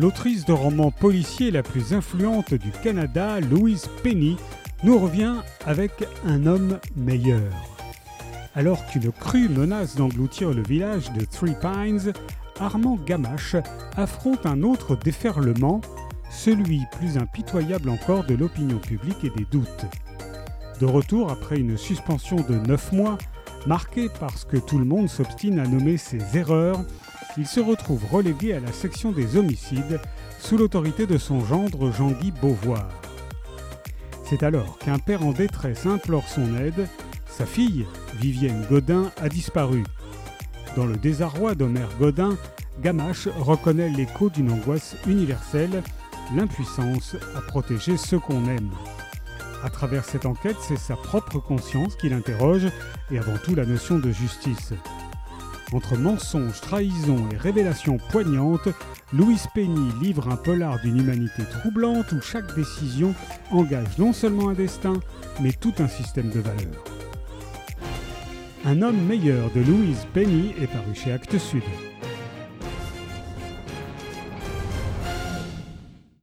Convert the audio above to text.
l'autrice de romans policiers la plus influente du Canada, Louise Penny, nous revient avec Un homme meilleur. Alors qu'une crue menace d'engloutir le village de Three Pines, Armand Gamache affronte un autre déferlement, celui plus impitoyable encore de l'opinion publique et des doutes. De retour après une suspension de 9 mois, marquée par ce que tout le monde s'obstine à nommer ses erreurs, il se retrouve relégué à la section des homicides sous l'autorité de son gendre Jean-Guy Beauvoir. C'est alors qu'un père en détresse implore son aide. Sa fille, Vivienne Godin, a disparu. Dans le désarroi d'Omer Godin, Gamache reconnaît l'écho d'une angoisse universelle, l'impuissance à protéger ceux qu'on aime. À travers cette enquête, c'est sa propre conscience qu'il interroge et avant tout la notion de justice. Entre mensonges, trahisons et révélations poignantes, Louise Penny livre un polar d'une humanité troublante où chaque décision engage non seulement un destin, mais tout un système de valeurs. Un homme meilleur de Louise Penny est paru chez Actes Sud.